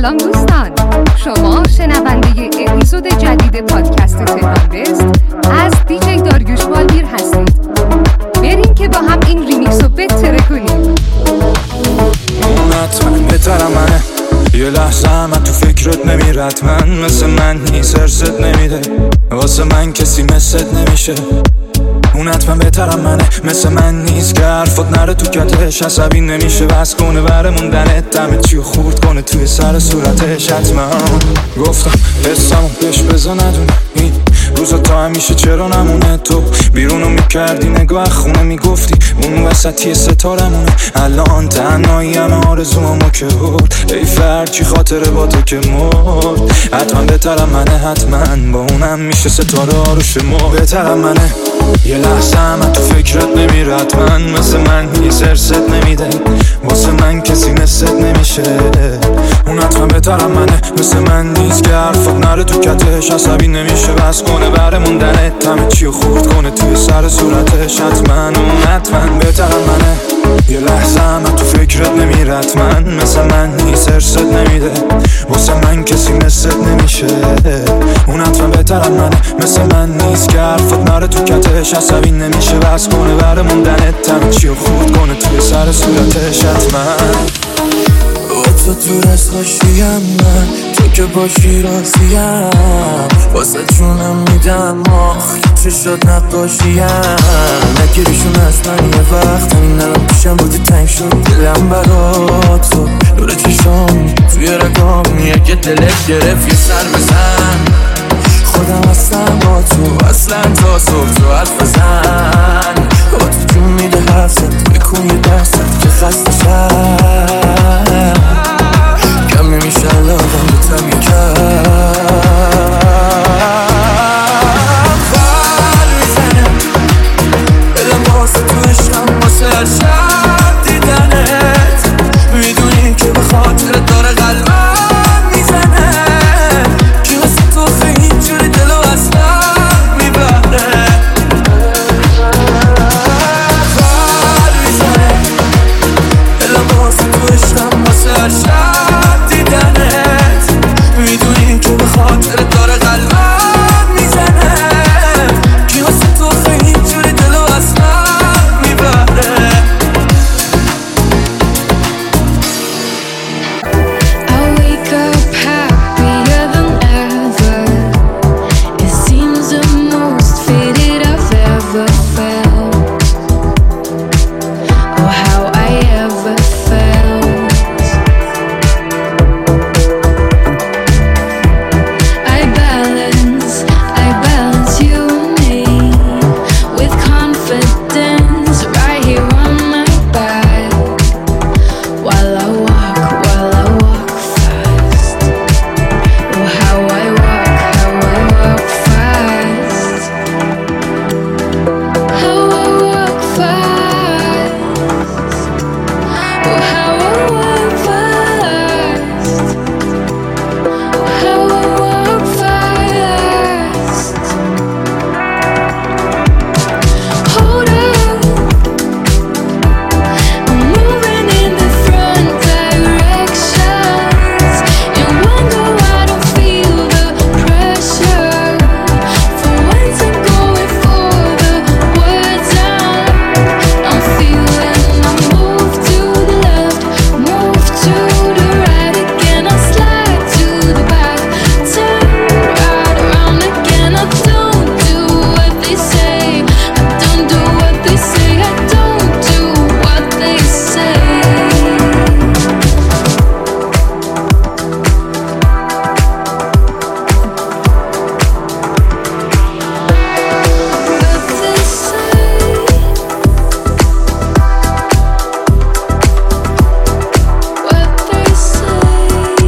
سلام دوستان، شما شنونده اپیزود جدید پادکست تهران بست از دیجی داریوش بالگیر هستید. بریم که با هم این ریمیکس رو بتره کنیم. حتما بهترم منه، یه لحظه من تو فکرت نمیرد، من مثل من نیست، ارست نمیده واسه من کسی مثلت نمیشه. اون حتما بهترم منه، مثل من نیست که حرفات نره تو کتش، عصبی نمیشه بس کنه بره موندنت، دمت چیو خورد کنه توی سر صورتش. حتما گفتم حسمو بهش بزا ندونه، این روزا تا همیشه چرا نمونه، تو بیرونو میکردی نگاه خونه میگفتی اون وسطی ستارمونه، الان تنهایی همه آرزوامو که برد، ای فرچی خاطره با تو که مرد. حتما بهترم منه، حتما با اونم میشه ستاره ها رو شمرد. بهترم منه، یه لحظه من تو فکرت نمیرد، من مثل من نیست، ارست نمیده واسه من کسی مثلت نمیشه. اون حتما بهترم منه، مثل من نیست که حرفات نره تو کتش، عصبی نمیشه بس کنه بره موندنت، همه چیو خورد کنه توی سر صورتش. حتما اون حتما بهترم منه، یه لحظه من تو فکرت نمیرد، من مثل من نیست، ارست نمیده واسه من کسی مثلت نمیشه. اون حتما بهترم منه، مثل من نیست که حرفات نره تو کتش، عصبی نمیشه بس کنه بره موندنت، همه چیو خورد کنه توی سر صورتش. حتما تو دور از خوشیم، من تو که باشی راضیم، واسه جونم میدم آخ چه شد نقاشیم، نگیریشون از من یه وقت همین الان پیشم بودی تنگ شد دلم برا تو، دور چشام توی رگام یه دلت گرفت یه سر بزن، خودم هستم با تو اصلا تا صبح تو حرف بزن، با تو جون میده حرفت بکن یه دستت که خسته شم، کم نمیشه الان بتم یکم فر میزنه دلم واسه تو عشقم، واسه هر شب دیدنت، میدونی که به خاطر داره قلبم میزنه، که واسه تو خیلی جوری دلو اصلا میبره، فر میزنه دلم واسه تو عشقم، واسه هر شب دیدنت، میدونی که به خاطر داره قلبم میزنه، که واسه تو خیلی جوری دلو اصلا میبره. I wake up happier than ever. It seems the most faded I've ever felt. Oh, how I ever felt. I balance you and me with confidence right here on my back. While I walk fast. Oh, how I walk fast. How I walk fast. Oh, how I walk fast. How I walk fast. Hold up, I'm moving in different directions. You wonder why I don't feel the pressure. For once I'm going for the words I'm feeling. I move to the left, move to the right again. I slide to the back, turn right around again. I don't do what they say. I don't do what they say. I don't do what they say. What they say. What they say.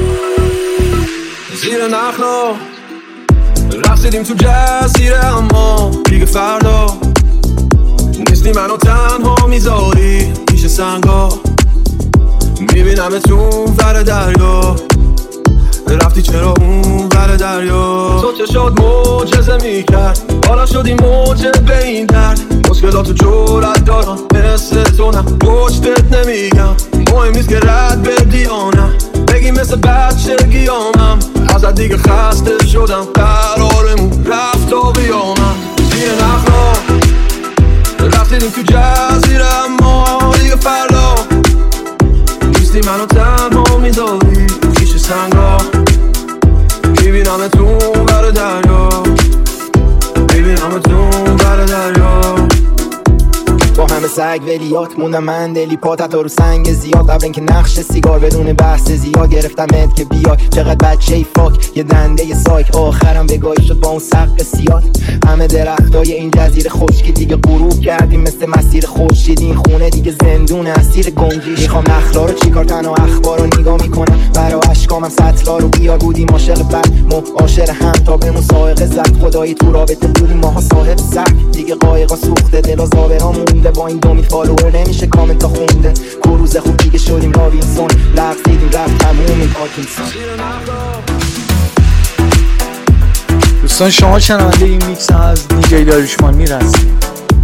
زیر نخلا رقصیدیم تو جزیره، اما دیگه فردا نیستی منو تنها میذاری پیش سنگا، میبینم تو ور دریا، رفتی چرا اون ور دریا، تو چه شد معجزه میکرد، حالا شدی موجه به این درد، مشکلاتو جرأت دارم مثل تو نه پشتت نمیگم، مهم نیست که رد بدی آنم، بگی بگی مثل بچگیامم ازت دیگه خسته شدم قرارمون رفت و بیامم زیر نخلا رفتیدیم تو جزیره اما دیگه فردا نیستی منو تنها میذاری پیش سنگا میبینمتون بر دریا میبینمتون بر دریا با همه سگ ولیات موندم من دلی پاتت رو سنگ زیاد قبل اینکه نقش سیگار بدون بحث زیاد گرفتمت که بیای چقدر بچه فاک یه دنده یه سایک آخرم بگاهی شد با اون سقف سیاد همه درختای این جزیره خشکی دیگه غروب کردیم مثل مسیر خورشید این خونه دیگه زندون اسیر گنجی میخوام نخلا رو چیکار تنها اخبار رو نگاه میکنم برا اشکامم سطلا رو بیار بودیم عاشق بد معاشر هم تا به مسائقه زد خدایی تو رابطه بودیم ماها صاحب سگ دیگه قایقا سوخته دل و زابرا مونده با این دومی فالوور نمیشه کامنت ها خونده کروز خوب دیگه شدیم رابینسون لغزیدیم رفت تموم این پارکینسون. دوستان شما شنونده این میکس از دیجی داریوشمال میر هستید.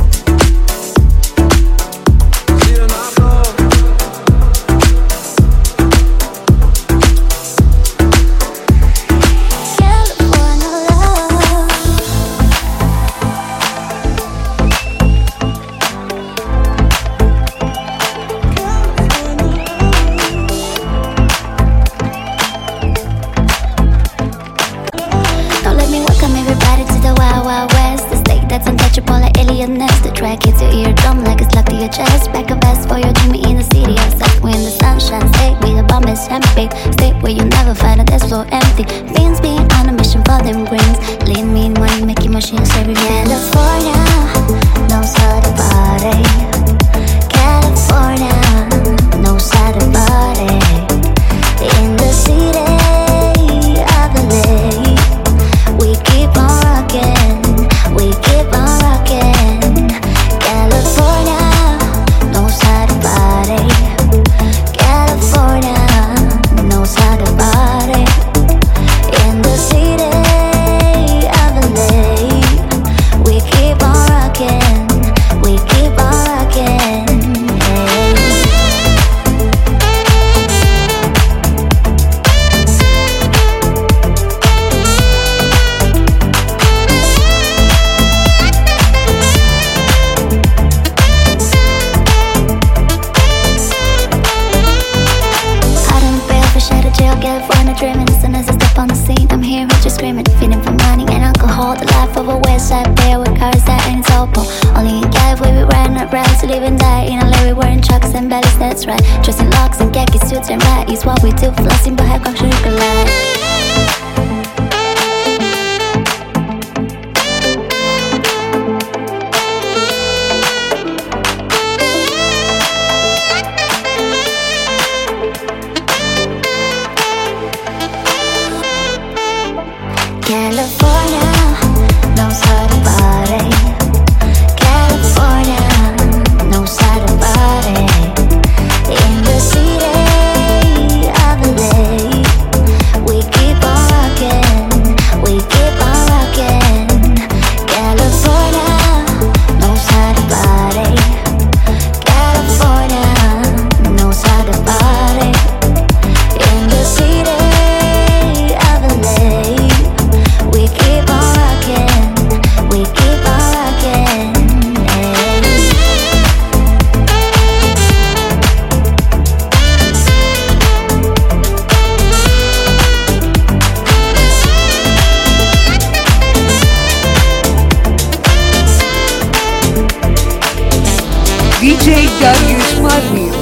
DJ داریوشمال میر.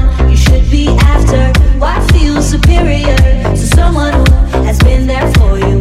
Superior to someone who has been there for you.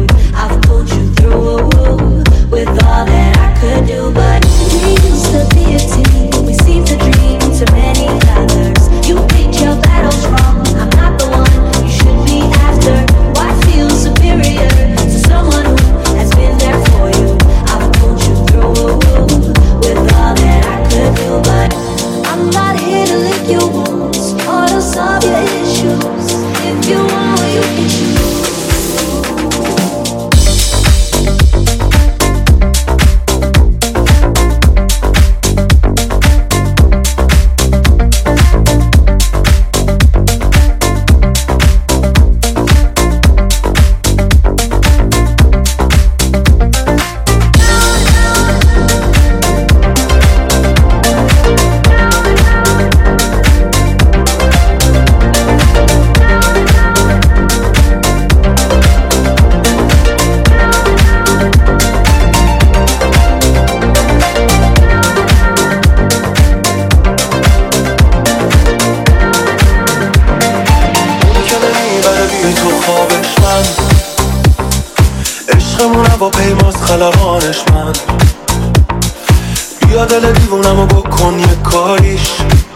عشقمون هواپیماست خلبانش من. بیا دل دیوونمو بکن یه کاریش،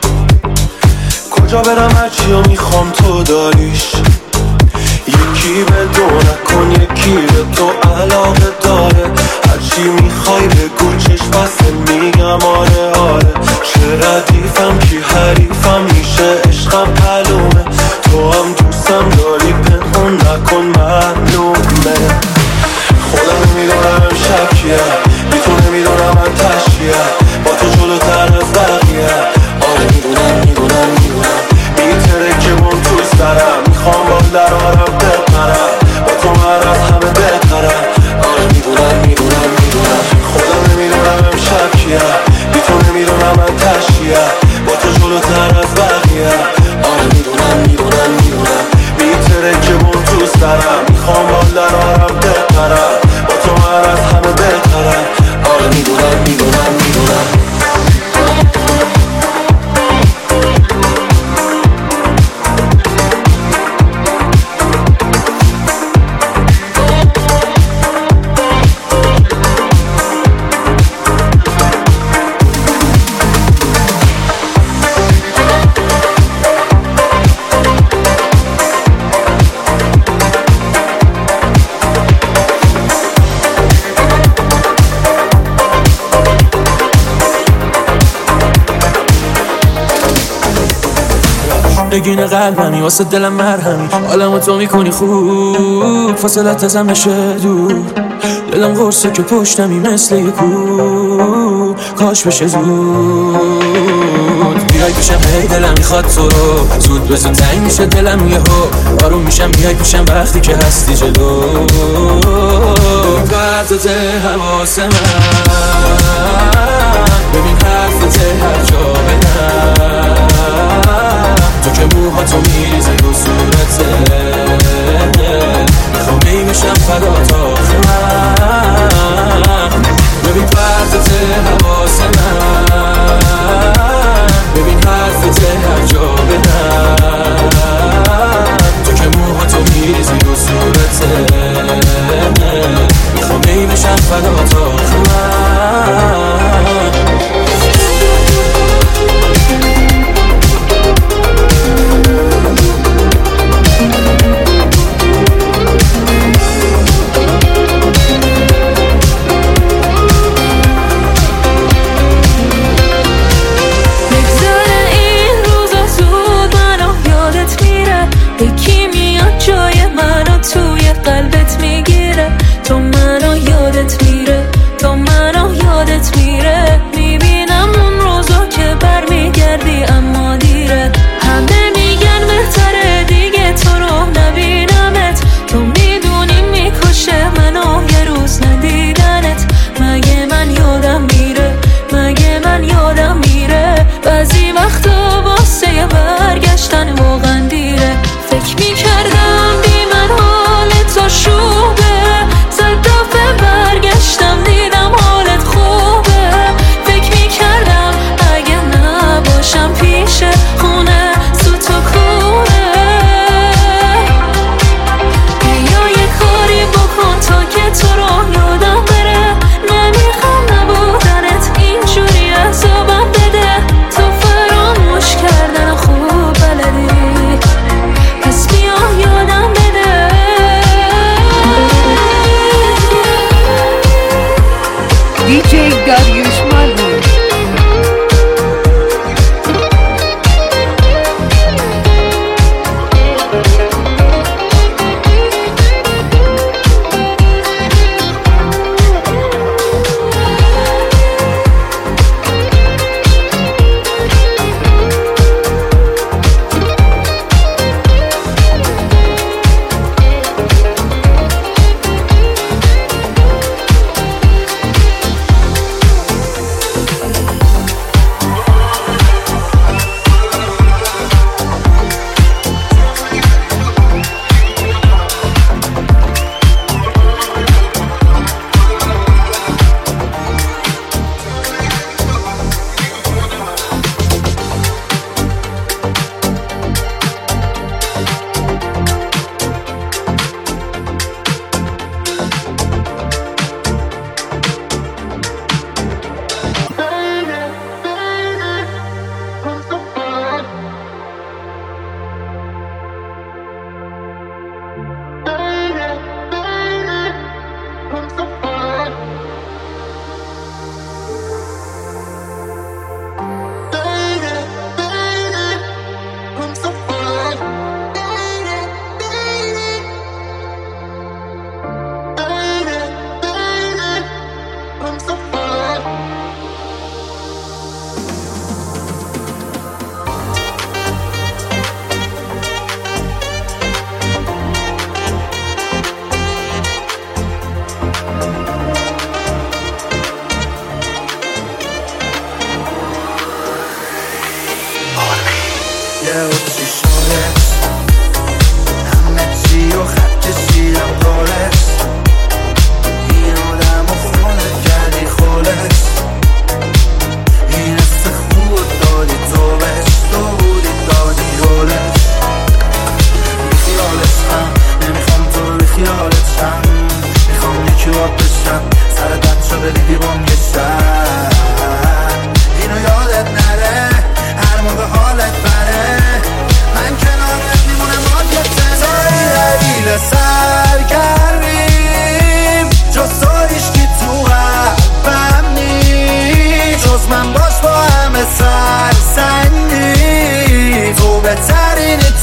کجا برم هرچی رو میخوام تو داریش. یکی به دو نکن یکی به تو علاقه داره، هرچی میخوای بگو چشم بسته میگم آره آره. چه ردیفم کی حریفم میشه عشقم معلومه، تو هم دوستم داری پنهون نکن معلومه. خودم نمیدونم امشب کیه، بی تو نمیدونم من تشکیه، با تو جلوتر از بقیه. آره میدونم میتره که من توی سرم، میخوام با درارم بپرم، با تو من از همه بهترم. آره میدونم خودم نمیدونم امشب کیه، بی تو نمیدونم من تشکیه، با تو جلوتر از بقیه. آره میدونم میتره که من توی سرم، میخوام با درارم بپرم، با تو من از همه بهترم. آره میدونم نگین قلبمی واسه دلم مرهمی، حالمو تو میکنی خوب، فاصلت ازم نشه دور. دلم قرصه که پشتمی مثل یه کو، کاش بشه زود. بیای پیشم هی دلم میخواد تو رو، زود به زود تنگ میشه دلم یه هو. آروم میشم بیای پیشم وقتی که هستی جلو. ببین حرفت حواس من، ببین حرفت هر جا بدم، تو که موهاتو میریزی رو صورته، میخوام بیمشم فدا تا آخرم. ببین حرفت حواس من، ببین حرفت هر جا بدم، تو که موهاتو میریزی رو صورته، میخوام بیمشم فدا تا آخرم. قلبت میگیره، تو منو یادت میره، تو منو یادت میره. میبینم اون روزا که برمیگردی اما دیره. همه میگن بهتره دیگه تو رو نبینمت، تو میدونی میکشه منو یه روز ندیدنت. مگه من یادم میره، مگه من یادم میره، بعضی وقتا واسه برگشتن واقعا دیره. فکر میکردم بی من تو شوبه، صد دفعه برگشتم دیدم حالت خوبه. فکر میکردم اگه نباشم پیش خونه سوت و کوره. بیا یه کاری بکن تا که تو رو یادم بره، نمیخوام نبودنت اینجوری عذابم بده. تو فراموش کردن خوب بلدی، پس بیا یادم بده. DJ Dariush Malvi.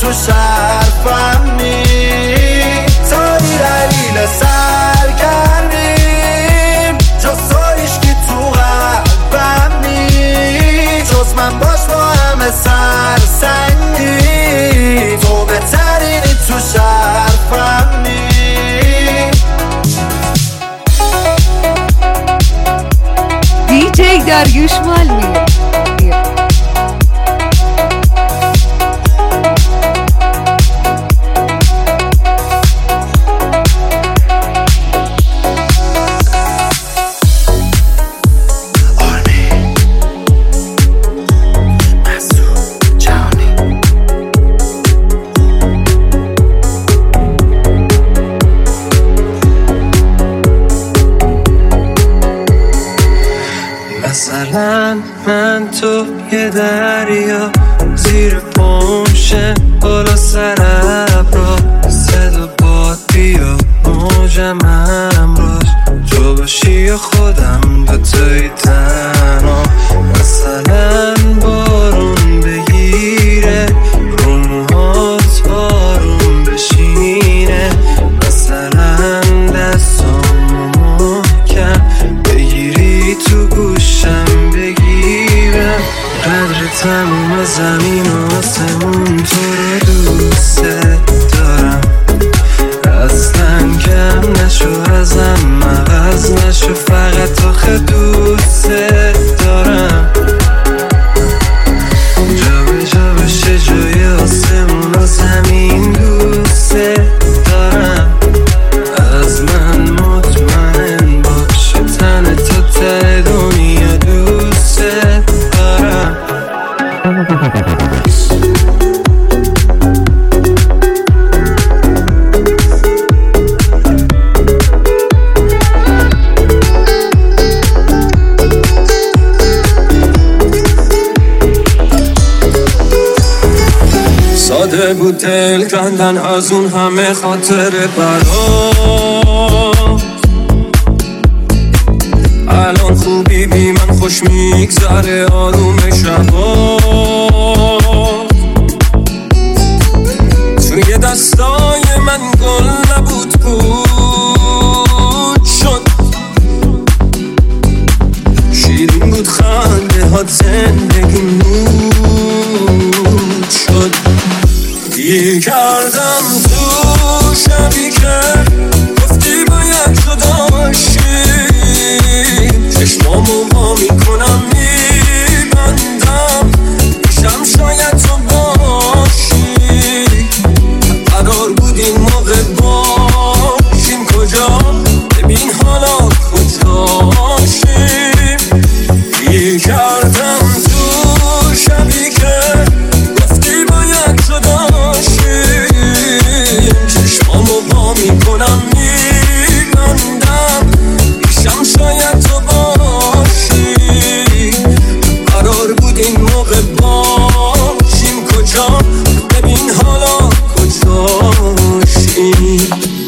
تو شرفمی تایی دلیل سرگرمیم جز تو عشقی تو قلبمی جز من باش با همه سرسنگی تو بهترینی تو شرفمی دیجی داریوش مالمی. مثلا من تو یه دریا زیر پمشه بالا سر ابرا صدا باد بیا موجم امروز تو باشی یا خودم دوتایی تنها مثلا بارون بگیره رو موهات آروم بشینه مثلا دستامو محکم بگیری تو گوشم بگیرم قدر تموم زمین و آسمون تو رو دوست دارم اصلا کم نشو ازم عوض نشو فقط آخه دوست دارم جا به جا بشه جای آسمون و زمین دوست دارم از من مطمئن باشه تن تو ته دنیا دوست دارم ساده بود دل کندن از اون همه خاطر برات الان خوبی بی من خوش میگذره آروم شبا توی دستای من گل نبود بود شد شیرین بود خنده ها زندگی نود شد گیر کردم تو شبی که گفتی باید جدا باشیم چشمامو وا میکنم میبندم میشم شاید تو باشی قرار بود این موقع باشیم کجا ببین حالا کجاشیم گیر کردم تو شبی که گفتی باید جدا باشیم چشمامو وا میکنم میبندم میشم شاید تو باشی قرار بود این موقع باشیم کجا ببین حالا کجاشیم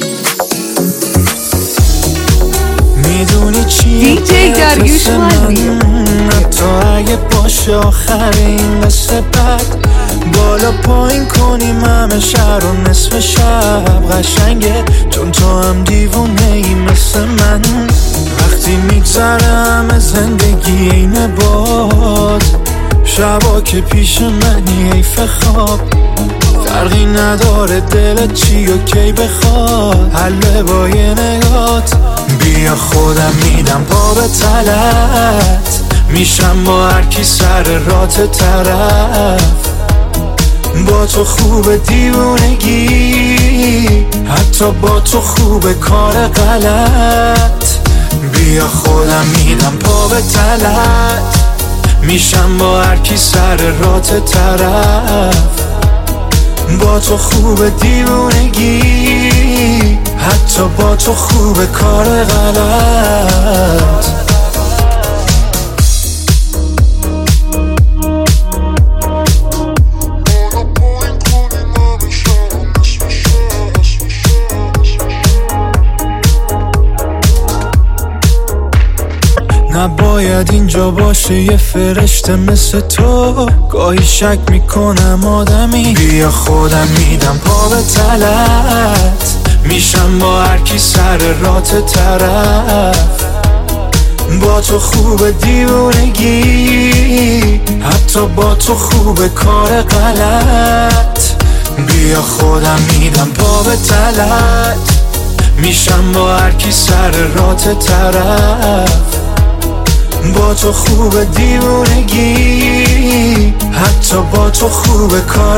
میدونی چی دیجی داریوش مالمی. حتی اگه باشه آخر این قصه بد بالا پایین کنیم همه شهر و نصف شب قشنگه چون تو هم دیوونه ای مثل من وقتی میگذرم زندگی اینه باد شبا که پیش منی حیف خواب فرقی نداره دلت چی و کی بخواد حله با یه نگات بیا خودم میدم پا به تلت میشم با هر کی سر رات طرف با تو خوب دیوونگی حتی با تو خوب کار غلط بیا خودم میدم پا به تلت میشم با هر کی سر رات طرف با تو خوب دیوونگی حتی با تو خوب کار غلط نباید اینجا باشه یه فرشته مثل تو. گاهی شک میکنم آدمی، بیا خودم میدم پا به تلت. میشم با هر کی سر رات طرف. با تو خوب دیوونگی، حتی با تو خوب کار غلط. بیا خودم میدم پا به تلت. میشم با هر کی سر رات طرف. با تو خوب دیوونگی، حتی با تو خوب کار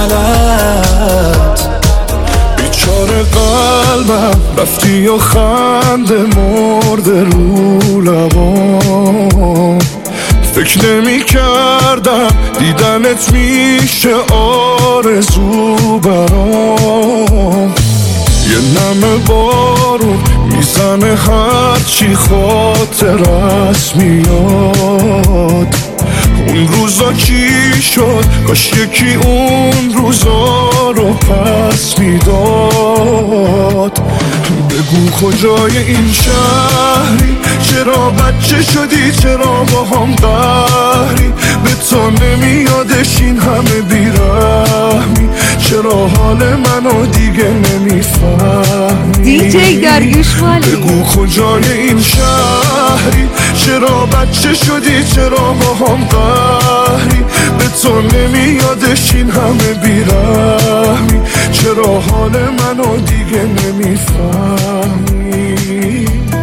غلط. بیچاره قلبم رفتی و خنده مرده رو لبام. فکر نمی کردم دیدنت میشه آرزو برام. یه نم بارون میزنه هرچی خاطرت میاد. اون روزا چی شد؟ کاش یکی اون روزا رو پس میداد. بگو کجای این شهری؟ چرا بچه شدی؟ چرا با هم قهری؟ به تو نمیادش این همه بیرحمی؟ چرا حال منو دیگه نمیفهمی؟ دیجی داریوشمالی. بگو کجای این شهری؟ چرا بچه شدی؟ چرا با هم قهری؟ به تو نمیادش این همه بیرحمی؟ چرا حال منو دیگه نمیفهمی؟